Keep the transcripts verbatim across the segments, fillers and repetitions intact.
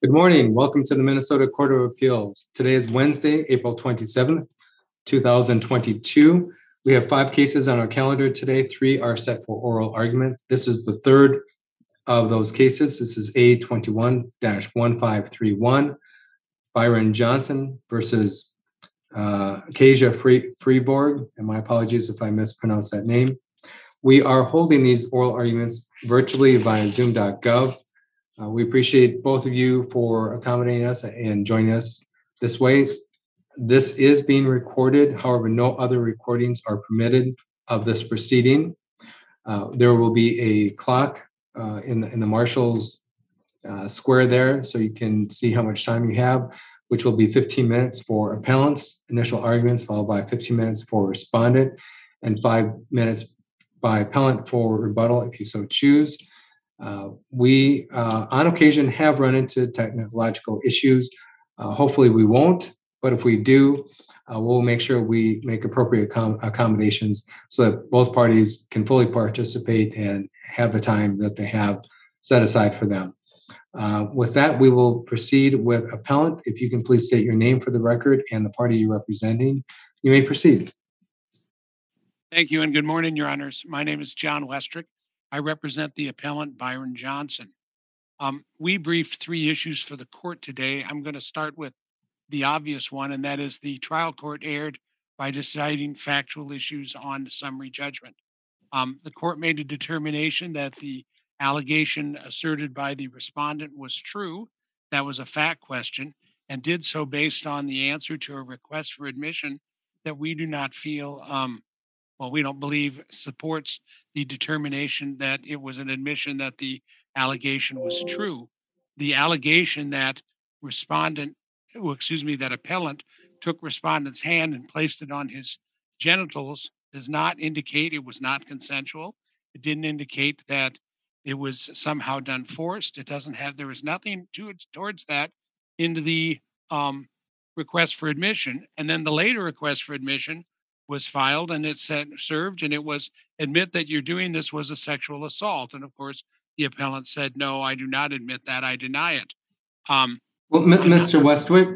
Good morning. Welcome to the Minnesota Court of Appeals. Today is Wednesday, April twenty-seventh, two thousand twenty-two. We have five cases on our calendar today. Three are set for oral argument. This is the third of those cases. This is A twenty-one dash one five three one, Byron Johnson versus uh, Kasia Free, Freeborg. And my apologies if I mispronounce that name. We are holding these oral arguments virtually via zoom dot gov. Uh, we appreciate both of you for accommodating us and joining us this way. This is being recorded. However, no other recordings are permitted of this proceeding. Uh, there will be a clock uh, in, the, in the marshal's uh, square there, so you can see how much time you have, which will be fifteen minutes for appellants, initial arguments, followed by fifteen minutes for respondent, and five minutes by appellant for rebuttal, if you so choose. Uh, we, uh, on occasion, have run into technological issues. Uh, hopefully we won't, but if we do, uh, we'll make sure we make appropriate com- accommodations so that both parties can fully participate and have the time that they have set aside for them. Uh, with that, we will proceed with appellant. If you can please state your name for the record and the party you're representing, you may proceed. Thank you and good morning, Your Honors. My name is John Westrick. I represent the appellant Byron Johnson. Um, we briefed three issues for the court today. I'm going to start with the obvious one, and that is the trial court erred by deciding factual issues on summary judgment. Um, the court made a determination that the allegation asserted by the respondent was true. That was a fact question, and did so based on the answer to a request for admission that we do not feel um, well, we don't believe supports the determination that it was an admission that the allegation was true. The allegation that respondent, well, excuse me, that appellant took respondent's hand and placed it on his genitals does not indicate it was not consensual. It didn't indicate that it was somehow done forced. It doesn't have, there was nothing to it towards that into the um, request for admission. And then the later request for admission was filed and it said served, and it was admit that you're doing this was a sexual assault. And of course, the appellant said, no, I do not admit that. I deny it. Um, well, M- Mister Westwick,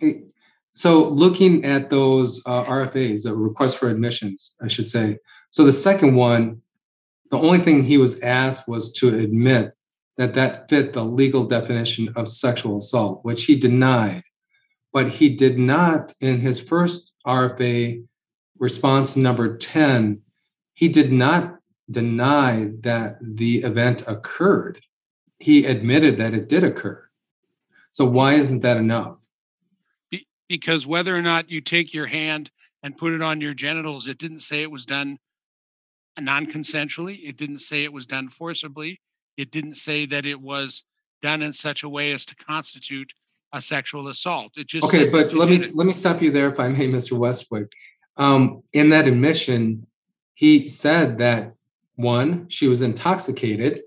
so looking at those uh, R F As, the request for admissions, I should say. So the second one, the only thing he was asked was to admit that that fit the legal definition of sexual assault, which he denied. But he did not, in his first R F A, response number ten, he did not deny that the event occurred. He admitted that it did occur. So why isn't that enough? Be- because whether or not you take your hand and put it on your genitals, it didn't say it was done non-consensually. It didn't say it was done forcibly. It didn't say that it was done in such a way as to constitute a sexual assault. It just okay, said but let me it. let me stop you there, if I may, Mister Westwick. Um, in that admission, he said that one, she was intoxicated.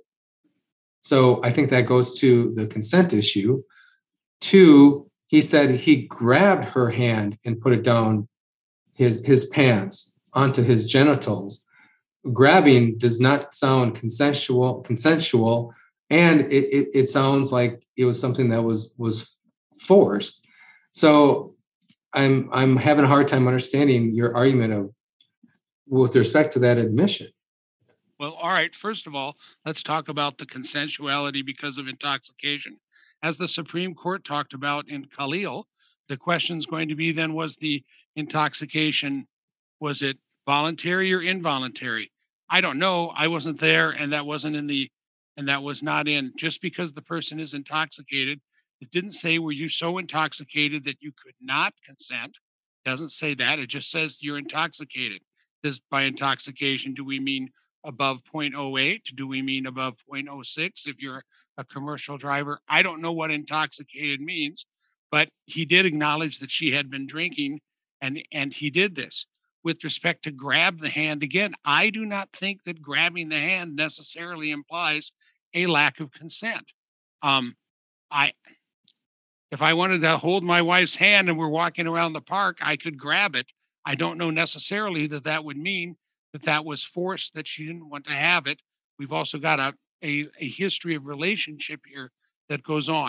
So I think that goes to the consent issue. Two, he said he grabbed her hand and put it down his his pants onto his genitals. Grabbing does not sound consensual, consensual, and it, it, it sounds like it was something that was was forced. So I'm I'm having a hard time understanding your argument of with respect to that admission. Well, all right. First of all, let's talk about the consensuality because of intoxication. As the Supreme Court talked about in Khalil, the question is going to be then, was the intoxication, was it voluntary or involuntary? I don't know. I wasn't there, and that wasn't in the, and that was not in. Just because the person is intoxicated, it didn't say, were you so intoxicated that you could not consent? It doesn't say that. It just says you're intoxicated. This, by intoxication, do we mean above zero point zero eight? Do we mean above zero point zero six if you're a commercial driver? I don't know what intoxicated means, but he did acknowledge that she had been drinking, and, and he did this. With respect to grab the hand, again, I do not think that grabbing the hand necessarily implies a lack of consent. Um, I, if I wanted to hold my wife's hand and we're walking around the park, I could grab it. I don't know necessarily that that would mean that that was forced, that she didn't want to have it. We've also got a, a, a history of relationship here that goes on.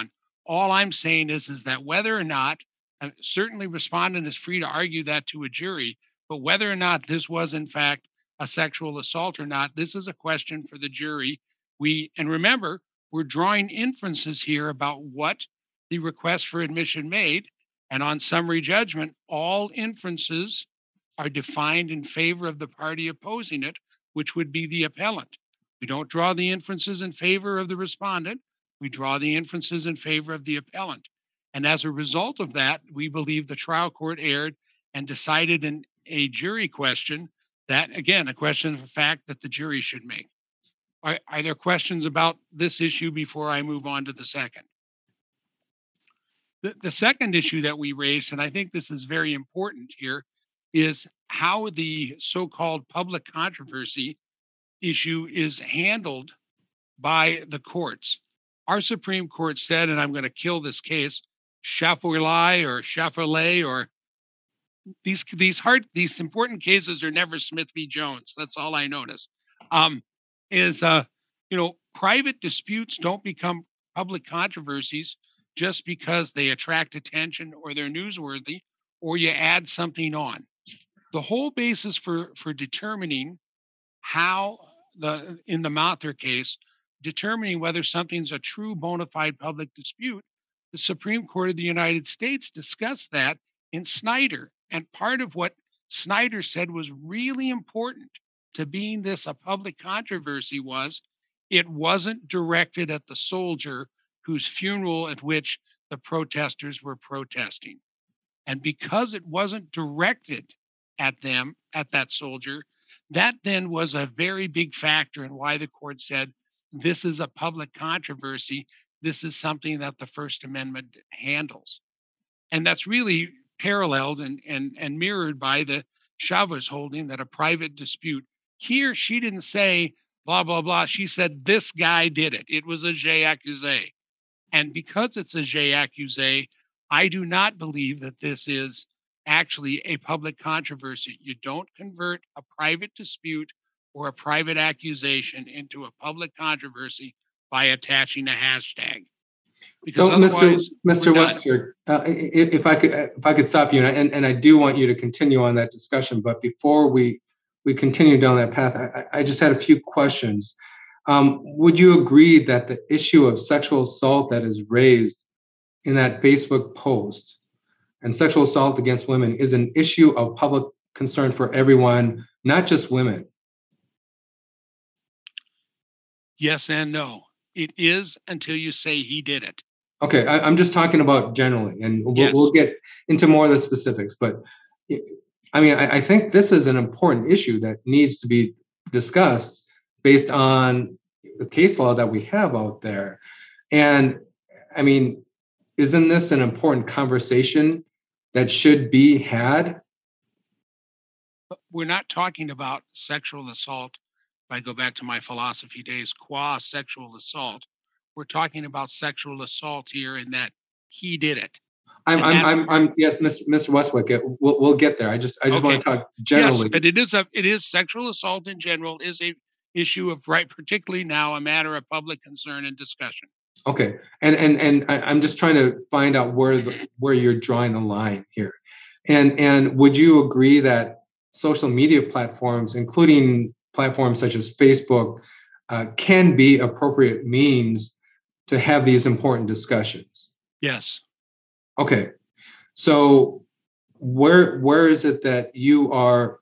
All I'm saying is, is that whether or not, uh, certainly respondent is free to argue that to a jury, but whether or not this was in fact a sexual assault or not, this is a question for the jury. We, and remember, we're drawing inferences here about what the request for admission made. And on summary judgment, all inferences are defined in favor of the party opposing it, which would be the appellant. We don't draw the inferences in favor of the respondent. We draw the inferences in favor of the appellant. And as a result of that, we believe the trial court erred and decided in a jury question that, again, a question of fact that the jury should make. Are, are there questions about this issue before I move on to the second? The, the second issue that we raised, and I think this is very important here, is how the so-called public controversy issue is handled by the courts. Our Supreme Court said, and I'm going to kill this case, Chaffolet or Chaffolet or these these hard these important cases are never Smith v. Jones. That's all I notice. Um, is uh, you know, private disputes don't become public controversies just because they attract attention or they're newsworthy or you add something on. The whole basis for for determining how the in the Mather case, determining whether something's a true bona fide public dispute, the Supreme Court of the United States discussed that in Snyder. And part of what Snyder said was really important to being this a public controversy was it wasn't directed at the soldier whose funeral at which the protesters were protesting. And because it wasn't directed at them, at that soldier, that then was a very big factor in why the court said, this is a public controversy. This is something that the First Amendment handles. And that's really paralleled and, and, and mirrored by the Chavez holding that a private dispute. Here, she didn't say blah, blah, blah. She said, this guy did it. It was a J accuse. And because it's a J accuse, I do not believe that this is actually a public controversy. You don't convert a private dispute or a private accusation into a public controversy by attaching a hashtag. Because so, Mister Mister Wester, uh, if I could, if I could stop you, and, and I do want you to continue on that discussion, but before we we continue down that path, I, I just had a few questions. Um, would you agree that the issue of sexual assault that is raised in that Facebook post and sexual assault against women is an issue of public concern for everyone, not just women? Yes and no. It is until you say he did it. Okay, I, I'm just talking about generally, and we'll, yes. we'll get into more of the specifics. But I mean, I, I think this is an important issue that needs to be discussed based on the case law that we have out there. And I mean, isn't this an important conversation that should be had? We're not talking about sexual assault. If I go back to my philosophy days, qua sexual assault, we're talking about sexual assault here in that he did it. I'm, I'm, I'm, I'm, yes, Mister Westwick, we'll, we'll get there. I just, I just okay. want to talk generally. Yes, but it is a, it is sexual assault in general is a issue of right, particularly now a matter of public concern and discussion. Okay, and and and I, I'm just trying to find out where the, where you're drawing the line here, and and would you agree that social media platforms, including platforms such as Facebook, uh, can be appropriate means to have these important discussions? Yes. Okay, so where where is it that you are?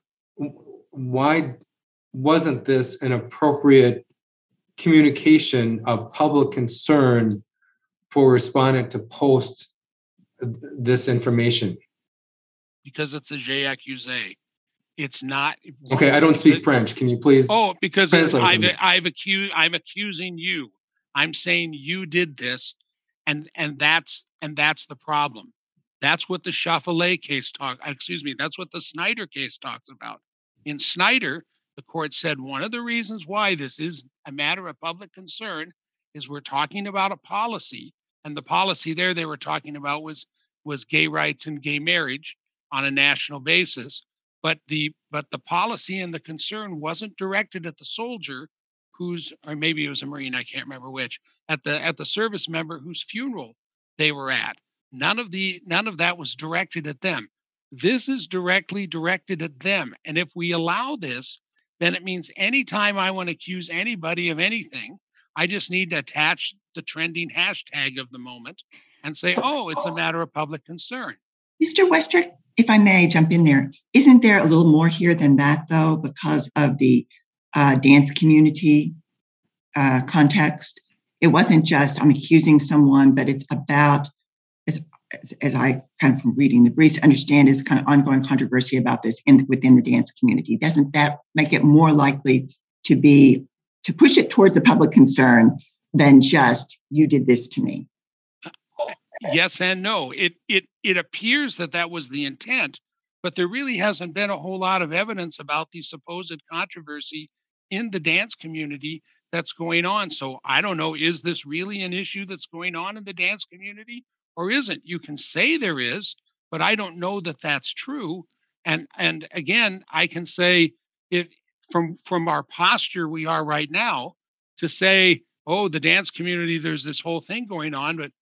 Why wasn't this an appropriate communication of public concern for respondent to post this information? Because it's a J accuse. It's not. Okay, I don't speak it, French. Can you please? Oh, because it's, I've I've accused. I'm accusing you. I'm saying you did this, and and that's and that's the problem. That's what the Chaffolet case talk. Excuse me. That's what the Snyder case talks about. In Snyder, the court said one of the reasons why this is a matter of public concern is we're talking about a policy, and the policy there they were talking about was was gay rights and gay marriage on a national basis. But the but the policy and the concern wasn't directed at the soldier who's, or maybe it was a Marine, I can't remember which, at the at the service member whose funeral they were at. None of the none of that was directed at them. This is directly directed at them. And if we allow this, then it means anytime I want to accuse anybody of anything, I just need to attach the trending hashtag of the moment and say, oh, it's a matter of public concern. Mister Westrick, if I may jump in there, isn't there a little more here than that, though, because of the uh, dance community uh, context? It wasn't just I'm accusing someone, but it's about, as, as, as I kind of from reading the briefs understand, is kind of ongoing controversy about this in within the dance community. Doesn't that make it more likely to be, to push it towards a public concern than just you did this to me? Yes and no. It it it appears that that was the intent, but there really hasn't been a whole lot of evidence about the supposed controversy in the dance community that's going on. So I don't know, is this really an issue that's going on in the dance community or isn't? You can say there is, but I don't know that that's true. And and again, I can say if from from our posture we are right now to say, oh, the dance community, there's this whole thing going on, but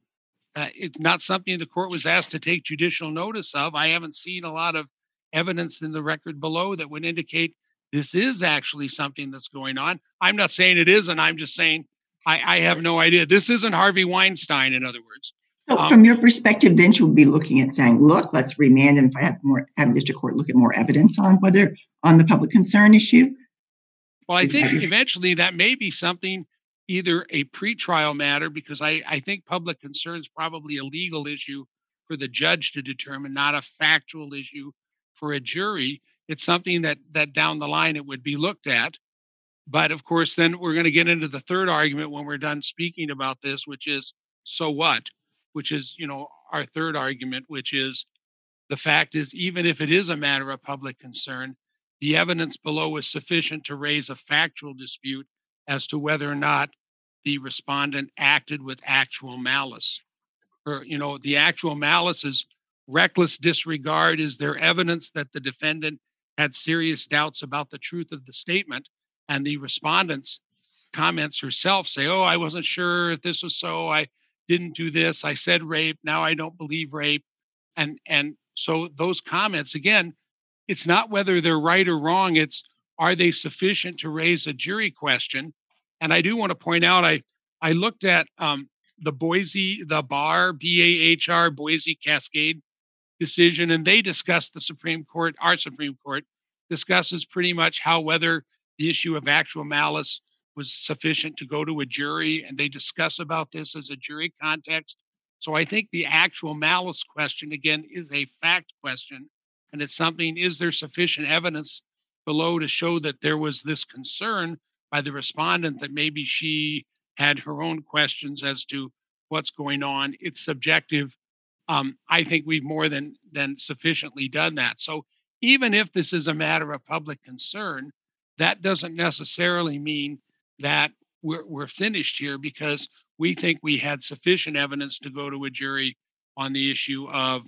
Uh, it's not something the court was asked to take judicial notice of. I haven't seen a lot of evidence in the record below that would indicate this is actually something that's going on. I'm not saying it isn't. I'm just saying I, I have no idea. This isn't Harvey Weinstein, in other words. So Um, from your perspective, then you'll be looking at saying, look, let's remand and if I have more, have district court look at more evidence on whether on the public concern issue. Well, I Is think that- eventually that may be something, either a pretrial matter, because I, I think public concern is probably a legal issue for the judge to determine, not a factual issue for a jury. It's something that that down the line it would be looked at. But of course, then we're going to get into the third argument when we're done speaking about this, which is so what? Which is, you know, our third argument, which is the fact is, even if it is a matter of public concern, the evidence below is sufficient to raise a factual dispute as to whether or not the respondent acted with actual malice. Or, you know, the actual malice is reckless disregard. Is there evidence that the defendant had serious doubts about the truth of the statement? And the respondent's comments herself say, oh, I wasn't sure if this was so. I didn't do this. I said rape. Now I don't believe rape. And, and so those comments, again, it's not whether they're right or wrong. It's, are they sufficient to raise a jury question? And I do want to point out, I, I looked at um, the Boise, the bar, B A H R, Boise Cascade decision, and they discussed the Supreme Court, our Supreme Court discusses pretty much how whether the issue of actual malice was sufficient to go to a jury, and they discuss about this as a jury context. So I think the actual malice question, again, is a fact question, and it's something, is there sufficient evidence below to show that there was this concern by the respondent that maybe she had her own questions as to what's going on. It's subjective. Um, I think we've more than, than sufficiently done that. So even if this is a matter of public concern, that doesn't necessarily mean that we're, we're finished here, because we think we had sufficient evidence to go to a jury on the issue of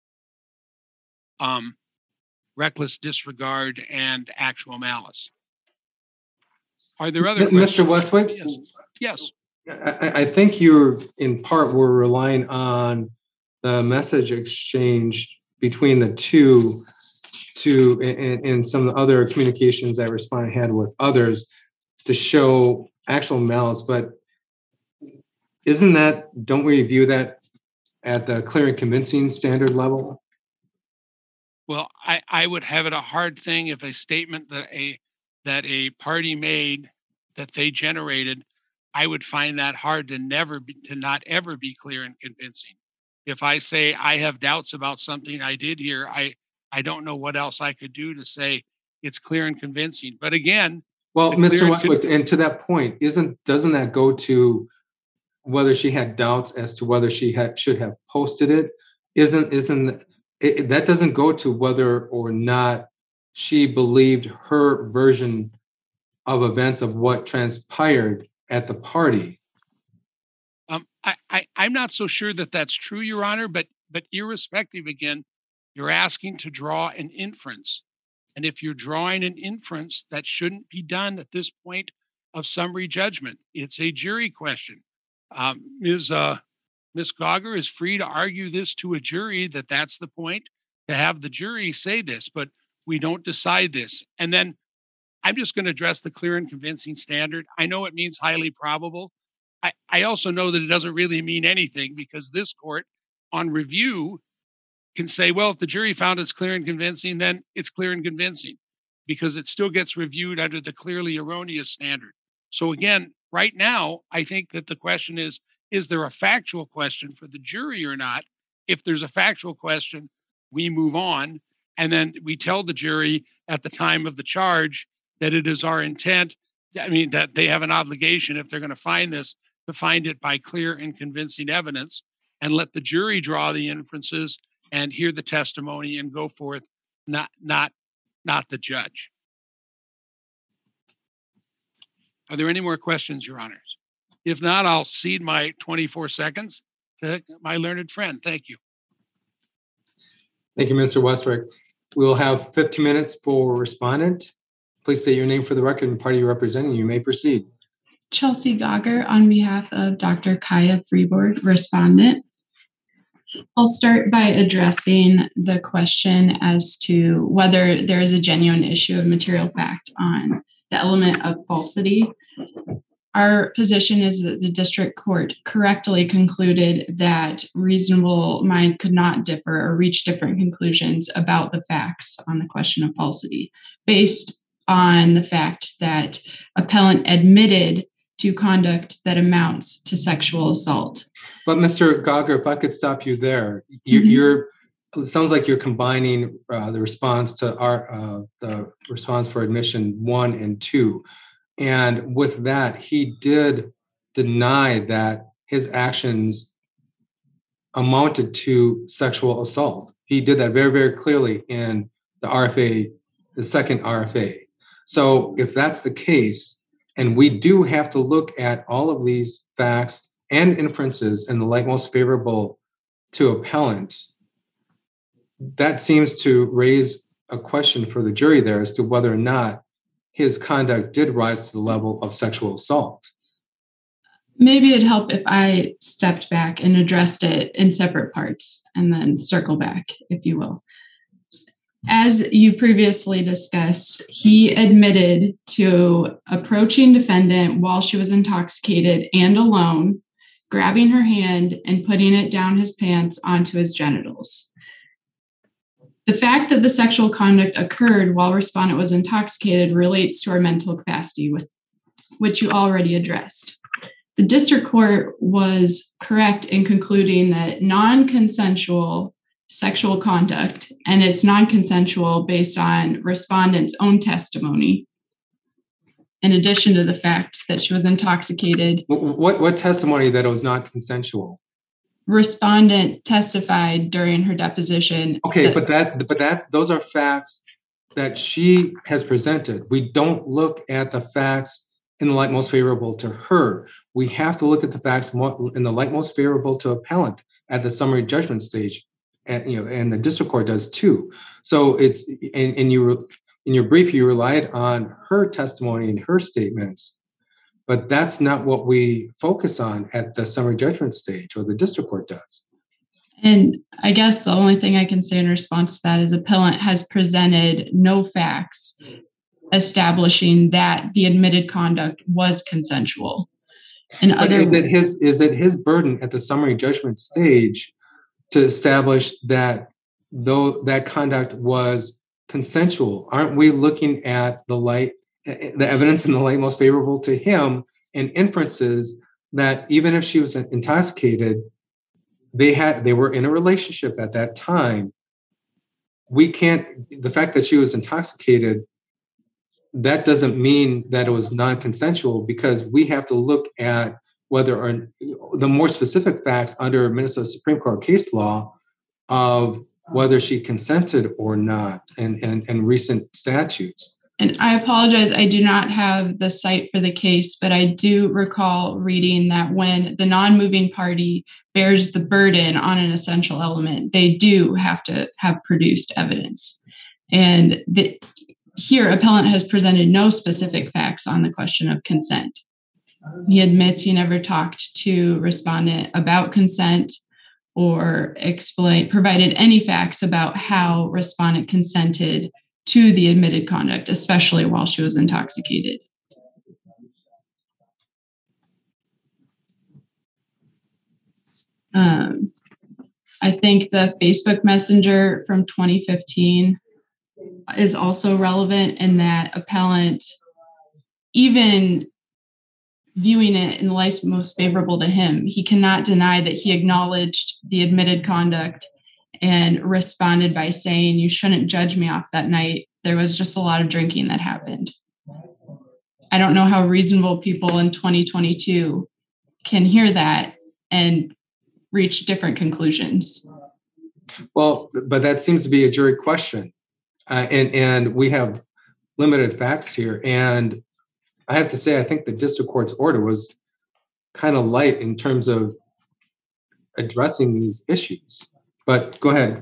um, reckless disregard and actual malice. Are there other M- questions? Mister Westwick? Yes. Yes. I, I think you're in part were relying on the message exchange between the two to and, and some of the other communications that respondent had with others to show actual malice. But isn't that, don't we view that at the clear and convincing standard level? Well, I, I would have it a hard thing if a statement that a that a party made that they generated, I would find that hard to never be, to not ever be clear and convincing. If I say I have doubts about something I did here, I I don't know what else I could do to say it's clear and convincing. But again, well, the Mister clear and Westwick, and to that point, isn't doesn't that go to whether she had doubts as to whether she had should have posted it? Isn't isn't it, that doesn't go to whether or not she believed her version of events of what transpired at the party. Um, I, I, I'm not so sure that that's true, Your Honor, but but irrespective, again, you're asking to draw an inference. And if you're drawing an inference, that shouldn't be done at this point of summary judgment. It's a jury question. Um, Miz Uh, Miz Gauger is free to argue this to a jury that that's the point, to have the jury say this, but we don't decide this. And then I'm just going to address the clear and convincing standard. I know it means highly probable. I, I also know that it doesn't really mean anything, because this court on review can say, well, if the jury found it's clear and convincing, then it's clear and convincing, because it still gets reviewed under the clearly erroneous standard. So again, right now, I think that the question is, is there a factual question for the jury or not? If there's a factual question, we move on. And then we tell the jury at the time of the charge that it is our intent, I mean, that they have an obligation, if they're going to find this, to find it by clear and convincing evidence, and let the jury draw the inferences and hear the testimony and go forth, not, not, not the judge. Are there any more questions, Your Honors? If not, I'll cede my twenty-four seconds to my learned friend. Thank you. Thank you, Mister Westrick. We will have fifteen minutes for respondent. Please state your name for the record and party you're representing. You may proceed. Chelsea Gauger on behalf of Doctor Kaya Freeborg, respondent. I'll start by addressing the question as to whether there is a genuine issue of material fact on the element of falsity. Our position is that the district court correctly concluded that reasonable minds could not differ or reach different conclusions about the facts on the question of falsity, based on the fact that appellant admitted to conduct that amounts to sexual assault. But Mister Gauger, if I could stop you there, you, Mm-hmm. you're. It sounds like you're combining uh, the response to our uh, the response for admission one and two, and with that, he did deny that his actions amounted to sexual assault. He did that very, very clearly in the R F A, the second R F A. So if that's the case, and we do have to look at all of these facts and inferences in the light most favorable to appellant, that seems to raise a question for the jury there as to whether or not his conduct did rise to the level of sexual assault. Maybe it'd help if I stepped back and addressed it in separate parts and then circle back, if you will. As you previously discussed, he admitted to approaching defendant while she was intoxicated and alone, grabbing her hand and putting it down his pants onto his genitals. The fact that the sexual conduct occurred while respondent was intoxicated relates to our mental capacity, with which you already addressed. The district court was correct in concluding that non-consensual sexual conduct, and it's non-consensual based on respondent's own testimony, in addition to the fact that she was intoxicated. What, what testimony that it was not consensual? Respondent testified during her deposition. Okay, that, but that but that's those are facts that she has presented. We don't look at the facts in the light most favorable to her. We have to look at the facts in the light most favorable to appellant at the summary judgment stage, and you know, and the district court does too. So it's and, and you in your brief you relied on her testimony and her statements. But that's not what we focus on at the summary judgment stage, or the district court does. And I guess the only thing I can say in response to that is appellant has presented no facts establishing that the admitted conduct was consensual. And other is it his is it his burden at the summary judgment stage to establish that though that conduct was consensual? Aren't we looking at the light? The evidence in the light most favorable to him, and inferences that even if she was intoxicated, they had they were in a relationship at that time. We can't, the fact that she was intoxicated, that doesn't mean that it was non-consensual, because we have to look at whether or the more specific facts under Minnesota Supreme Court case law of whether she consented or not, and and, and recent statutes. And I apologize, I do not have the site for the case, but I do recall reading that when the non-moving party bears the burden on an essential element, they do have to have produced evidence. And the, here, appellant has presented no specific facts on the question of consent. He admits he never talked to respondent about consent or explain provided any facts about how respondent consented to the admitted conduct, especially while she was intoxicated. Um, I think the Facebook Messenger from twenty fifteen is also relevant in that appellant, even viewing it in the light most favorable to him, he cannot deny that he acknowledged the admitted conduct and responded by saying, "You shouldn't judge me off that night. There was just a lot of drinking that happened." I don't know how reasonable people in twenty twenty-two can hear that and reach different conclusions. Well, but that seems to be a jury question. Uh, and, and we have limited facts here. And I have to say, I think the district court's order was kind of light in terms of addressing these issues. But go ahead.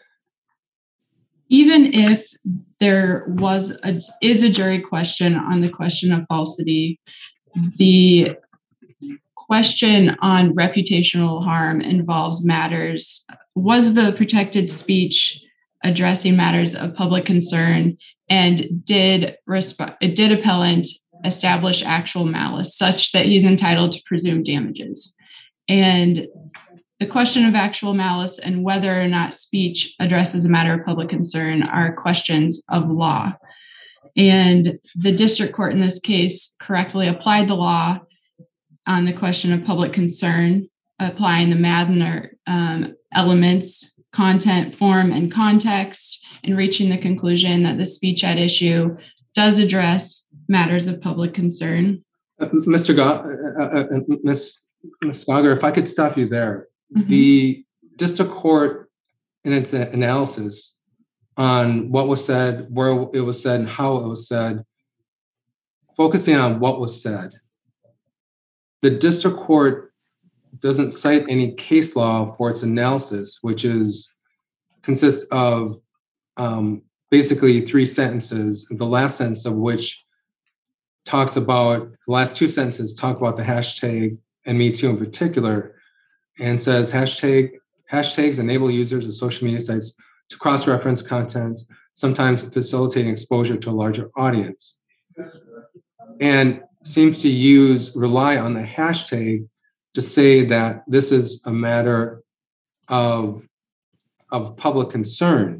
Even if there was a is a jury question on the question of falsity, the question on reputational harm involves matters. Was the protected speech addressing matters of public concern, and did resp- did appellant establish actual malice such that he's entitled to presume damages? And the question of actual malice and whether or not speech addresses a matter of public concern are questions of law. And the district court in this case correctly applied the law on the question of public concern, applying the Madden um, elements, content, form, and context, and reaching the conclusion that the speech at issue does address matters of public concern. Uh, Mister Go- uh, uh, Miz Miz Gauger, if I could stop you there. Mm-hmm. The district court, in its analysis on what was said, where it was said, and how it was said, focusing on what was said, the district court doesn't cite any case law for its analysis, which is consists of um, basically three sentences, the last sentence of which talks about, the last two sentences talk about the hashtag and Me Too in particular, and says hashtag hashtags enable users of social media sites to cross-reference content, sometimes facilitating exposure to a larger audience. And seems to use, rely on the hashtag to say that this is a matter of, of public concern.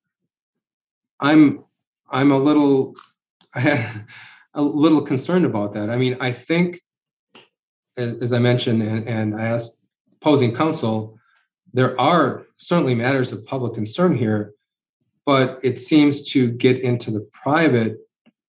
I'm, I'm a little, a little concerned about that. I mean, I think, as, as I mentioned, and, and I asked opposing counsel, there are certainly matters of public concern here, but it seems to get into the private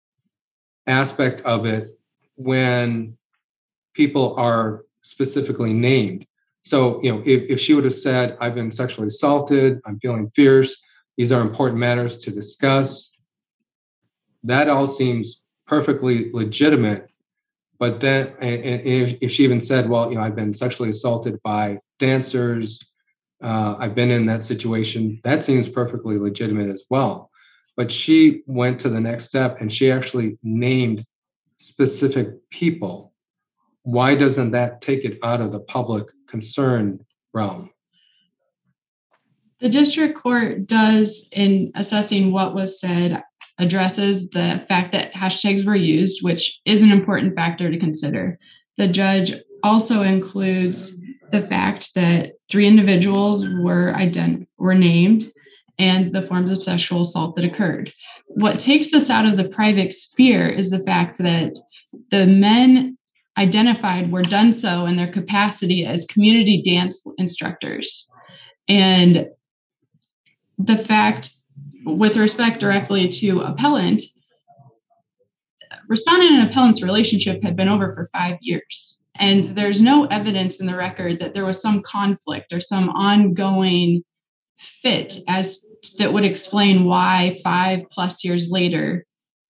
aspect of it when people are specifically named. So, you know, if, if she would have said, "I've been sexually assaulted, I'm feeling fierce, these are important matters to discuss," that all seems perfectly legitimate. But then, and if, if she even said, "Well, you know, I've been sexually assaulted by dancers, uh, I've been in that situation," that seems perfectly legitimate as well. But she went to the next step and she actually named specific people. Why doesn't that take it out of the public concern realm? The district court does, in assessing what was said, addresses the fact that hashtags were used, which is an important factor to consider. The judge also includes the fact that three individuals were ident- were named and the forms of sexual assault that occurred. What takes us out of the private sphere is the fact that the men identified were done so in their capacity as community dance instructors. And the fact, with respect directly to appellant, respondent and appellant's relationship had been over for five years. And there's no evidence in the record that there was some conflict or some ongoing fit as that would explain why five plus years later,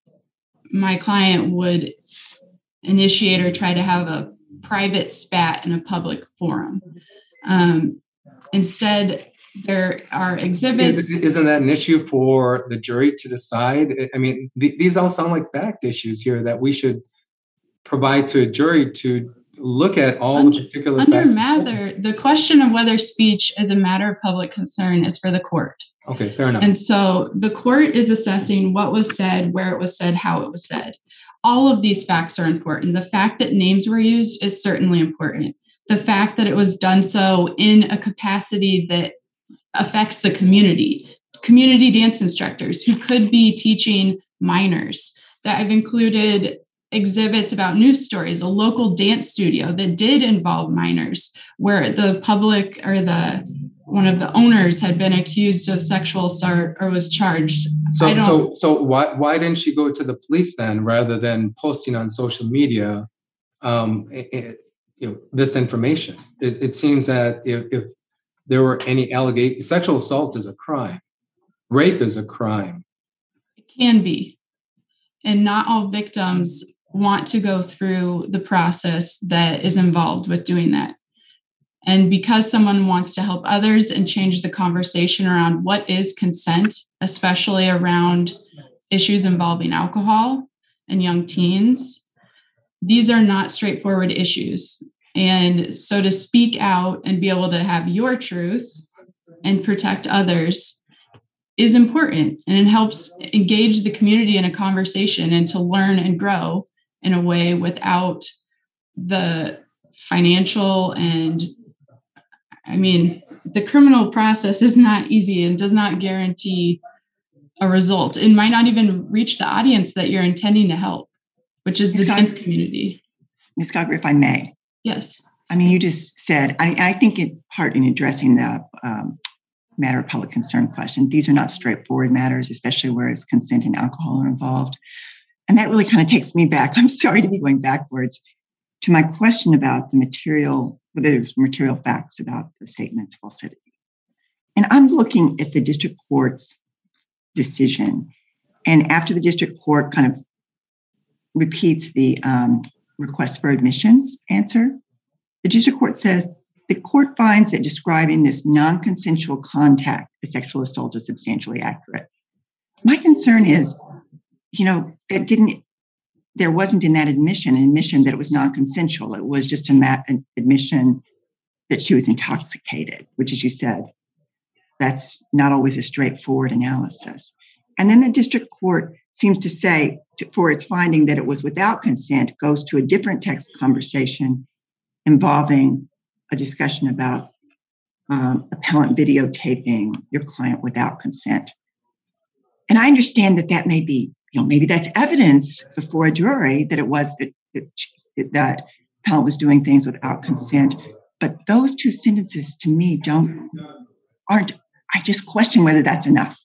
my client would initiate or try to have a private spat in a public forum. Um, instead, there are exhibits. Is, isn't that an issue for the jury to decide? I mean, th- these all sound like fact issues here that we should provide to a jury to look at all Under, the particular under facts. Mather, the question of whether speech is a matter of public concern is for the court. Okay, fair enough. And so the court is assessing what was said, where it was said, how it was said. All of these facts are important. The fact that names were used is certainly important. The fact that it was done so in a capacity that affects the community, community dance instructors who could be teaching minors, that I've included exhibits about news stories, a local dance studio that did involve minors, where the public or the one of the owners had been accused of sexual assault or was charged. So, so, so why why didn't she go to the police then, rather than posting on social media, um, it, you know, this information? It, it seems that if, if there were any allegations, sexual assault is a crime, rape is a crime. It can be, and not all victims want to go through the process that is involved with doing that. And because someone wants to help others and change the conversation around what is consent, especially around issues involving alcohol and young teens, these are not straightforward issues. And so to speak out and be able to have your truth and protect others is important, and it helps engage the community in a conversation and to learn and grow in a way without the financial and, I mean, the criminal process is not easy and does not guarantee a result. It might not even reach the audience that you're intending to help, which is the dance community. Miz Gauger, if I may. Yes. I mean, you just said, I, I think in part in addressing the um, matter of public concern question, these are not straightforward matters, especially where it's consent and alcohol are involved. And that really kind of takes me back. I'm sorry to be going backwards to my question about the material, the material facts about the statement's falsity. And I'm looking at the district court's decision. And after the district court kind of repeats the um, request for admissions answer, the district court says, the court finds that describing this non-consensual contact as sexual assault is substantially accurate. My concern is, you know, it didn't, there wasn't in that admission, an admission that it was non-consensual. It was just a mat, an admission that she was intoxicated, which, as you said, that's not always a straightforward analysis. And then the district court seems to say, to, for its finding that it was without consent, goes to a different text conversation involving a discussion about um, appellant videotaping your client without consent. And I understand that that may be, you know, maybe that's evidence before a jury that it was that, that, that appellant was doing things without consent. But those two sentences to me don't, aren't, I just question whether that's enough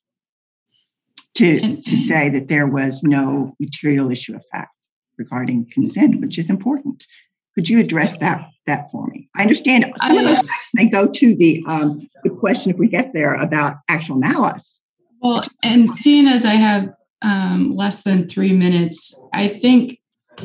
to, to say that there was no material issue of fact regarding consent, which is important. Could you address that that for me? I understand some I, of those facts may go to the, um, the question, if we get there, about actual malice. Well, and seeing as I have um, less than three minutes, I think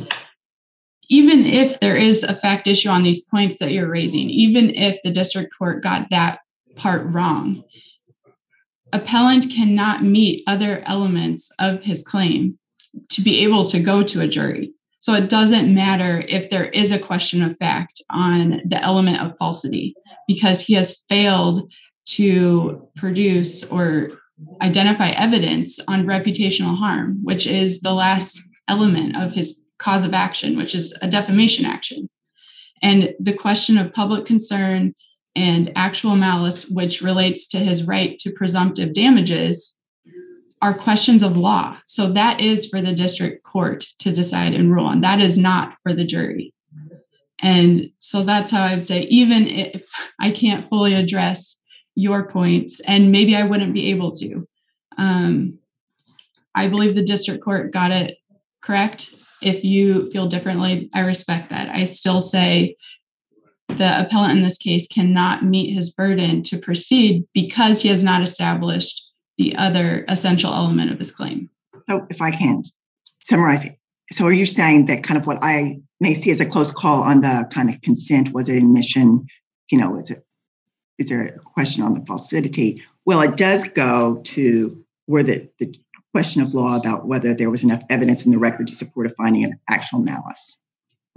even if there is a fact issue on these points that you're raising, even if the district court got that part wrong, appellant cannot meet other elements of his claim to be able to go to a jury. So it doesn't matter if there is a question of fact on the element of falsity, because he has failed to produce or identify evidence on reputational harm, which is the last element of his cause of action, which is a defamation action. And the question of public concern and actual malice, which relates to his right to presumptive damages, are questions of law. So that is for the district court to decide and rule on. That is not for the jury. And so that's how I'd say, even if I can't fully address your points, and maybe I wouldn't be able to, um, I believe the district court got it correct. If you feel differently, I respect that. I still say the appellant in this case cannot meet his burden to proceed because he has not established the other essential element of his claim. So if I can summarize it. So are you saying that kind of what I may see as a close call on the kind of consent, was it admission, you know, is it, is there a question on the falsity? Well, it does go to where the, the question of law about whether there was enough evidence in the record to support a finding of actual malice.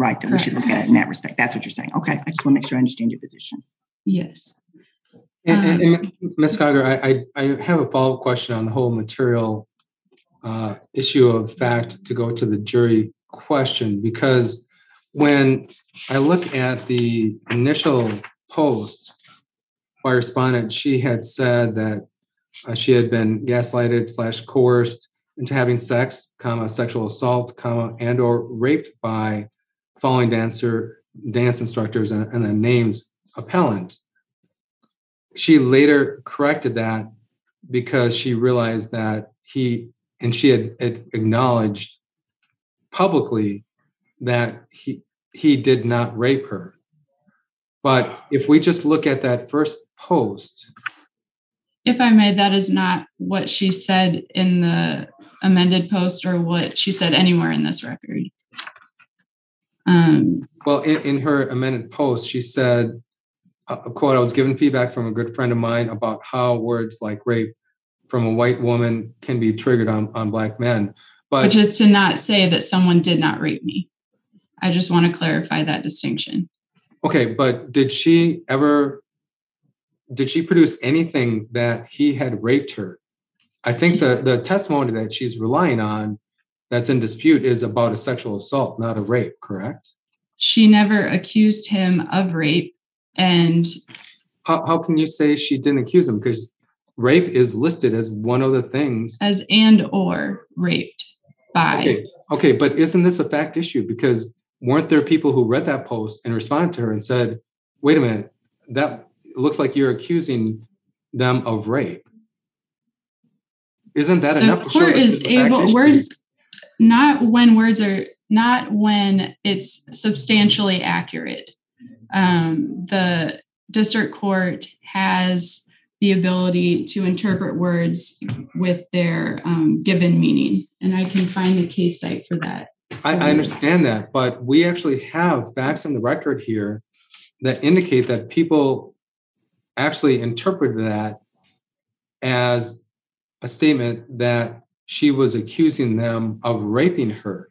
right, that we should look at it in that respect. That's what you're saying. Okay, I just want to make sure I understand your position. Yes. And, and, Um, and Miz Conger, I, I, I have a follow-up question on the whole material uh, issue of fact to go to the jury question, because when I look at the initial post by respondent, she had said that uh, she had been gaslighted slash coerced into having sex, comma, sexual assault, comma, and or raped by following dancer, dance instructors, and, and then names appellant. She later corrected that because she realized that he, and she had, had acknowledged publicly that he he did not rape her. But if we just look at that first post. If I may, that is not what she said in the amended post or what she said anywhere in this record. Um, well, in, in her amended post, she said, a quote, I was given feedback from a good friend of mine about how words like rape from a white woman can be triggered on, on Black men. But which is to not say that someone did not rape me. I just want to clarify that distinction. Okay, but did she ever, did she produce anything that he had raped her? I think the, the testimony that she's relying on that's in dispute is about a sexual assault, not a rape, correct? She never accused him of rape. And how, how can you say she didn't accuse him? Because rape is listed as one of the things. As and or raped by. Okay, okay, but isn't this a fact issue? Because weren't there people who read that post and responded to her and said, wait a minute, that looks like you're accusing them of rape. Isn't that the enough to show court that is able issue? Words, not when words are, not when it's substantially accurate. Um, the district court has the ability to interpret words with their um, given meaning. And I can find the case site for that. I, I understand that, but we actually have facts in the record here that indicate that people actually interpreted that as a statement that she was accusing them of raping her.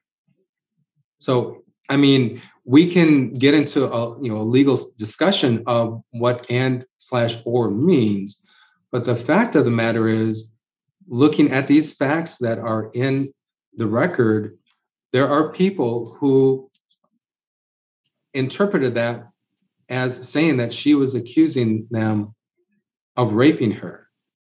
So, I mean, we can get into a you know a legal discussion of what and slash or means, but the fact of the matter is, looking at these facts that are in the record, there are people who interpreted that as saying that she was accusing them of raping her.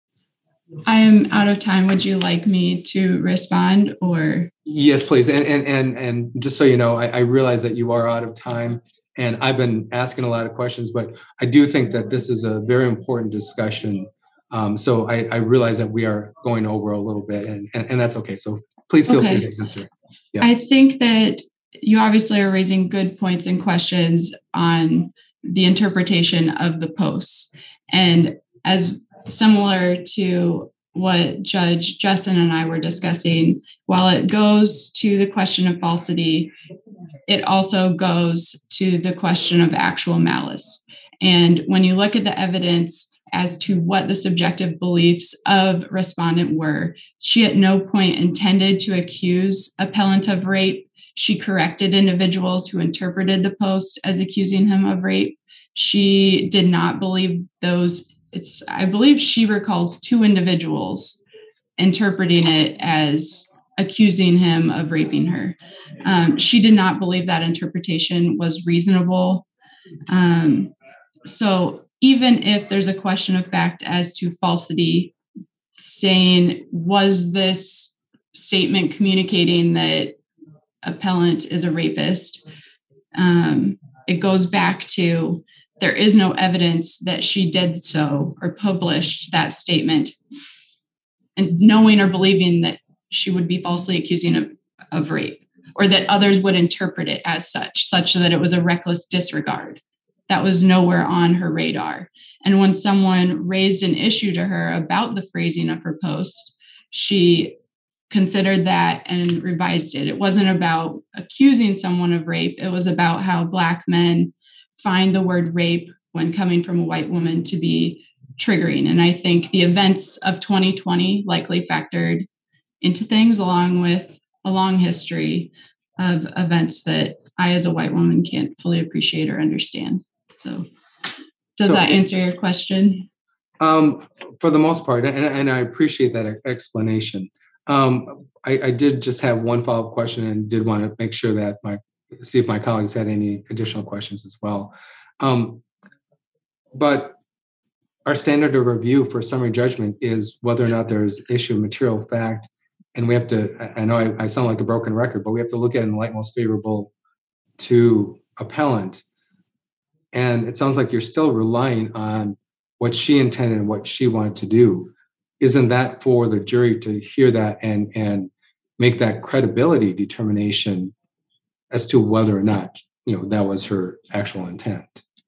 I am out of time. Would you like me to respond or? Yes, please. And and and, and just so you know, I, I realize that you are out of time and I've been asking a lot of questions, but I do think that this is a very important discussion. Um, so I, I realize that we are going over a little bit and, and, and that's okay. So please feel okay. free to answer. Yeah. I think that you obviously are raising good points and questions on the interpretation of the posts. And as similar to what Judge Jessen and I were discussing, while it goes to the question of falsity, it also goes to the question of actual malice. And when you look at the evidence as to what the subjective beliefs of respondent were, she at no point intended to accuse appellant of rape. She corrected individuals who interpreted the post as accusing him of rape. She did not believe those. It's, I believe she recalls two individuals interpreting it as accusing him of raping her. Um, she did not believe that interpretation was reasonable. Um, so even if there's a question of fact as to falsity, saying, was this statement communicating that appellant is a rapist? Um, it goes back to, there is no evidence that she did so or published that statement, and knowing or believing that she would be falsely accusing of, of rape, or that others would interpret it as such, such that it was a reckless disregard. That was nowhere on her radar. And when someone raised an issue to her about the phrasing of her post, she considered that and revised it. It wasn't about accusing someone of rape. It was about how Black men find the word rape when coming from a white woman to be triggering. And I think the events of twenty twenty likely factored into things, along with a long history of events that I, as a white woman, can't fully appreciate or understand. So does So- that answer your question? Um, for the most part, and, and I appreciate that ex- explanation. Um, I, I did just have one follow-up question and did want to make sure that my, see if my colleagues had any additional questions as well. Um, but our standard of review for summary judgment is whether or not there's issue of material fact. And we have to, I I know I, I sound like a broken record, but we have to look at it in the light most favorable to appellant. And it sounds like you're still relying on what she intended and what she wanted to do. Isn't that for the jury to hear that and, and make that credibility determination as to whether or not, you know, that was her actual intent?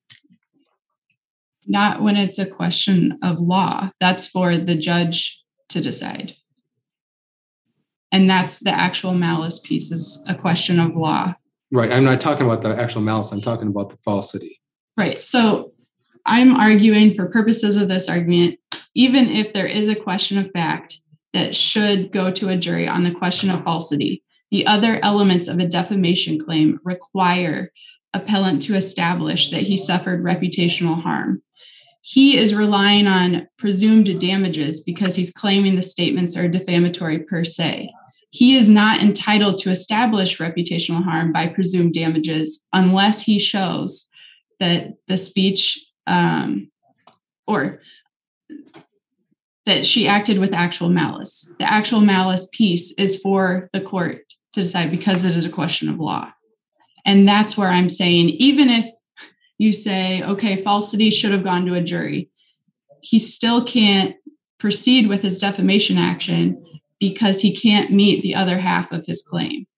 Not when it's a question of law. That's for the judge to decide. And that's the actual malice piece, is a question of law. Right. I'm not talking about the actual malice. I'm talking about the falsity. Right. So I'm arguing, for purposes of this argument, even if there is a question of fact that should go to a jury on the question of falsity, the other elements of a defamation claim require appellant to establish that he suffered reputational harm. He is relying on presumed damages because he's claiming the statements are defamatory per se. He is not entitled to establish reputational harm by presumed damages unless he shows that the speech um, or that she acted with actual malice. The actual malice piece is for the court to decide because it is a question of law. And that's where I'm saying, even if you say, okay, falsity should have gone to a jury, he still can't proceed with his defamation action because he can't meet the other half of his claim.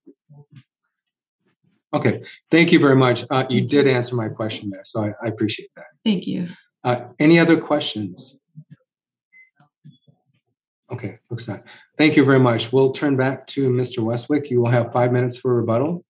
Okay. Thank you very much. Uh, you did answer my question there, so I, I appreciate that. Thank you. Uh, any other questions? Okay, looks like. Thank you very much. We'll turn back to Mister Westwick. You will have five minutes for rebuttal.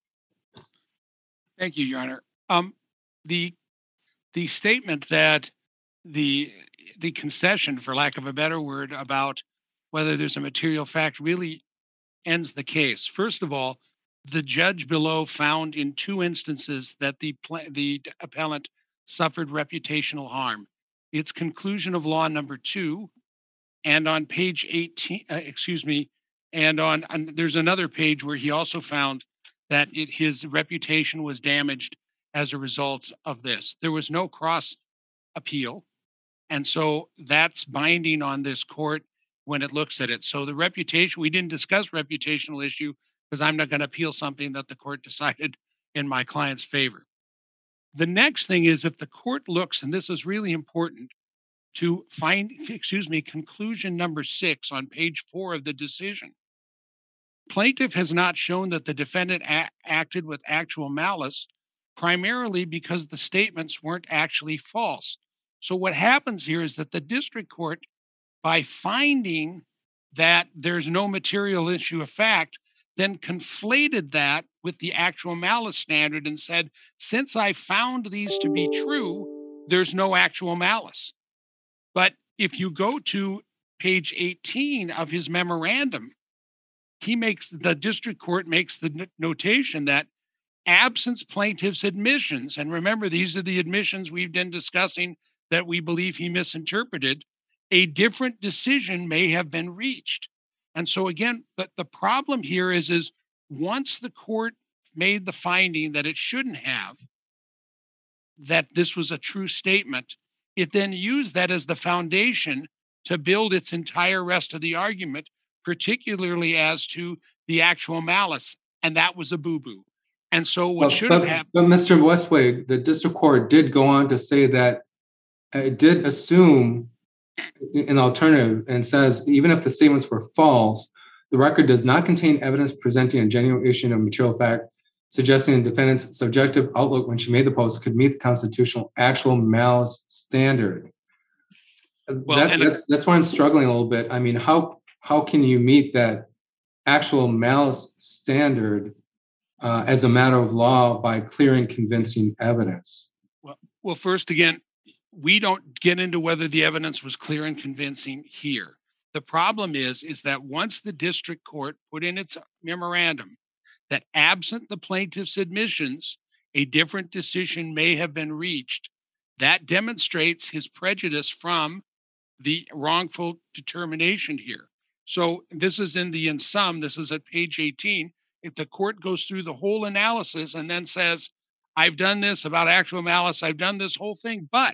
Thank you, Your Honor. Um, the the statement that the the concession, for lack of a better word, about whether there's a material fact really ends the case. First of all, the judge below found in two instances that the the appellant suffered reputational harm. It's conclusion of law number two, and on page eighteen, uh, excuse me, and on, on there's another page where he also found that it, his reputation was damaged as a result of this. There was no cross appeal, and so that's binding on this court when it looks at it. So the reputation, we didn't discuss reputational issue because I'm not going to appeal something that the court decided in my client's favor. The next thing is, if the court looks, and this is really important, to find, excuse me, conclusion number six on page four of the decision. Plaintiff has not shown that the defendant a- acted with actual malice, primarily because the statements weren't actually false. So what happens here is that the district court, by finding that there's no material issue of fact, then conflated that with the actual malice standard and said, since I found these to be true, there's no actual malice. But if you go to page eighteen of his memorandum, he makes, the district court makes the notation that absence plaintiff's admissions, and remember, these are the admissions we've been discussing that we believe he misinterpreted, a different decision may have been reached. And so again, the, the problem here is, is once the court made the finding that it shouldn't have, that this was a true statement, it then used that as the foundation to build its entire rest of the argument, particularly as to the actual malice. And that was a boo-boo. And so what But, should but, have happened. but Mister Westwick, the district court did go on to say that it did assume an alternative and says, even if the statements were false, the record does not contain evidence presenting a genuine issue of material fact, suggesting the defendant's subjective outlook when she made the post could meet the constitutional actual malice standard. Well, that, and that's, that's why I'm struggling a little bit. I mean, how how can you meet that actual malice standard uh, as a matter of law by clear and convincing evidence? Well, well, first, again, we don't get into whether the evidence was clear and convincing here. The problem is, is that once the district court put in its memorandum that absent the plaintiff's admissions, a different decision may have been reached. That demonstrates his prejudice from the wrongful determination here. So this is in the in sum, this is at page eighteen. If the court goes through the whole analysis and then says, I've done this about actual malice, I've done this whole thing, but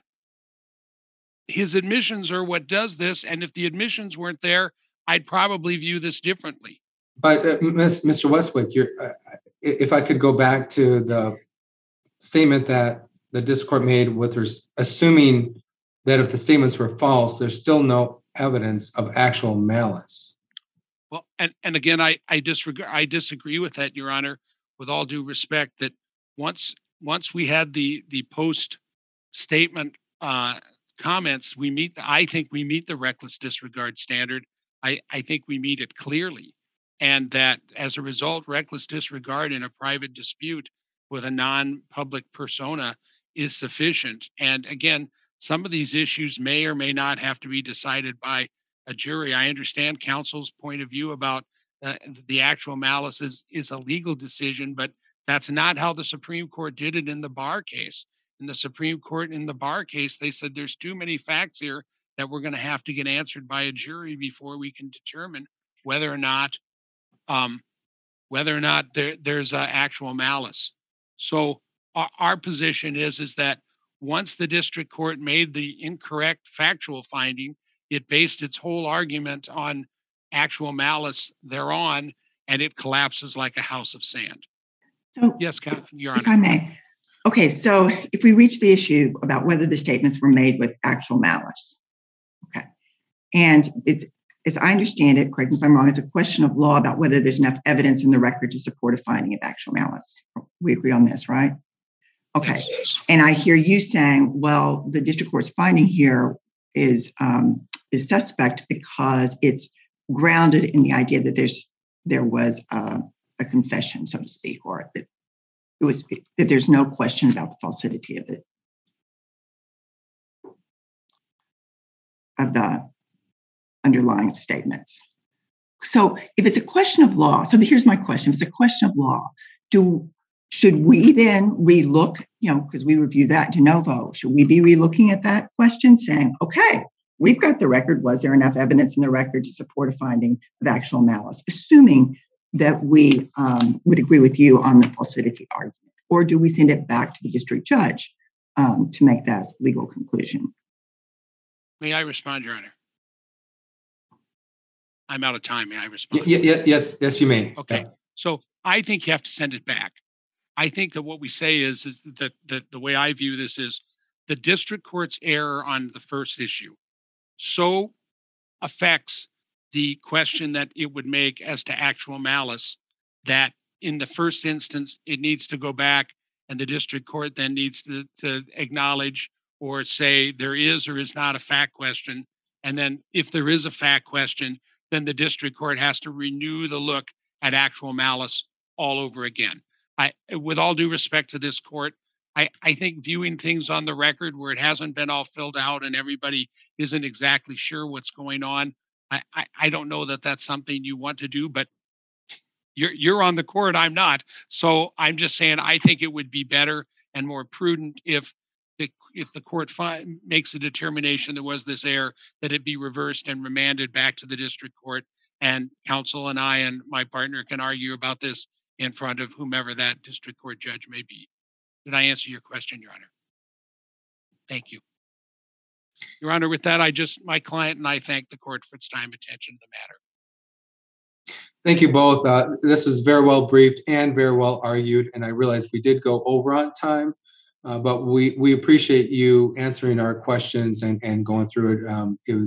his admissions are what does this. And if the admissions weren't there, I'd probably view this differently. But uh, Mister Westwick, you're, uh, if I could go back to the statement that the district court made with res- assuming that if the statements were false, there's still no evidence of actual malice. Well, and, and again, I, I disregard, I disagree with that, Your Honor, with all due respect, that once, once we had the, the post statement uh, comments, we meet, the, I think we meet the reckless disregard standard. I, I think we meet it clearly. And that as a result, reckless disregard in a private dispute with a non-public persona is sufficient. And again, some of these issues may or may not have to be decided by a jury. I understand counsel's point of view about uh, the actual malice is, is a legal decision, but that's not how the Supreme Court did it in the Barr case. In the Supreme Court, in the Barr case, they said there's too many facts here that we're going to have to get answered by a jury before we can determine whether or not um, whether or not there, there's uh, actual malice. So our, our position is, is that once the district court made the incorrect factual finding, it based its whole argument on actual malice thereon, and it collapses like a house of sand. So, yes, Your if Honor. I may. Okay, so if we reach the issue about whether the statements were made with actual malice, okay, and it's, as I understand it, correct me if I'm wrong, it's a question of law about whether there's enough evidence in the record to support a finding of actual malice. We agree on this, right? Okay. And I hear you saying, well, the district court's finding here is um, is suspect because it's grounded in the idea that there's there was uh, a confession, so to speak, or that it was that there's no question about the falsity of it, of the underlying statements. So if it's a question of law, so here's my question. If it's a question of law, do should we then relook, you know, because we review that de novo, should we be relooking at that question saying, okay, we've got the record. Was there enough evidence in the record to support a finding of actual malice, assuming that we um, would agree with you on the falsity argument? Or do we send it back to the district judge um, to make that legal conclusion? May I respond, Your Honor? I'm out of time. May I respond? Yeah, yeah, yes, yes, you may. Okay. Yeah. So I think you have to send it back. I think that what we say is, is that, that the way I view this is the district court's error on the first issue so affects the question that it would make as to actual malice that in the first instance, it needs to go back and the district court then needs to, to acknowledge or say there is or is not a fact question. And then if there is a fact question, then the district court has to renew the look at actual malice all over again. I, with all due respect to this court, I, I think viewing things on the record where it hasn't been all filled out and everybody isn't exactly sure what's going on, I, I, I don't know that that's something you want to do, but you're, you're on the court, I'm not. So I'm just saying I think it would be better and more prudent if the, if the court fi- makes a determination there was this error, that it be reversed and remanded back to the district court, and counsel and I and my partner can argue about this in front of whomever that district court judge may be. Did I answer your question, Your Honor? Thank you. Your Honor, with that, I just, my client and I thank the court for its time and attention to the matter. Thank you both. Uh, this was very well briefed and very well argued, and I realize we did go over on time, uh, but we, we appreciate you answering our questions and, and going through it. Um, it was